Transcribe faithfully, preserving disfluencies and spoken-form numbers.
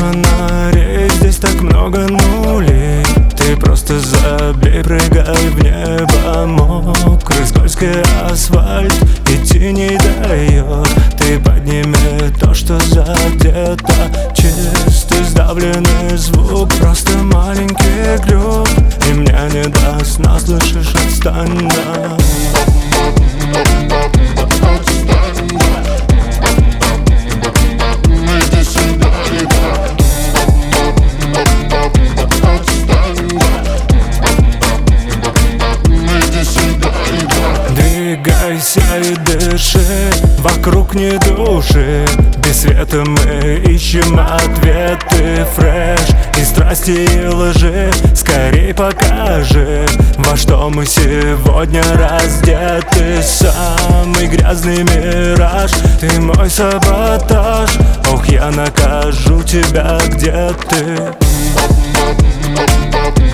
фонарей, здесь так много нулей. Ты просто забей, прыгай в небо. Мокрый скользкий асфальт идти не дает. Ты подними то, что задето. Чистый сдавленный звук, просто маленький глюк, и мне не даст нас, слышишь, отстань, да. Двигайся и дыши, вокруг не души. Без света мы ищем ответы. Фреш и страсти и лжи, скорей покажи, во что мы сегодня раздеты. Самый грязный мираж, ты мой саботаж. Ох, я накажу тебя, где ты.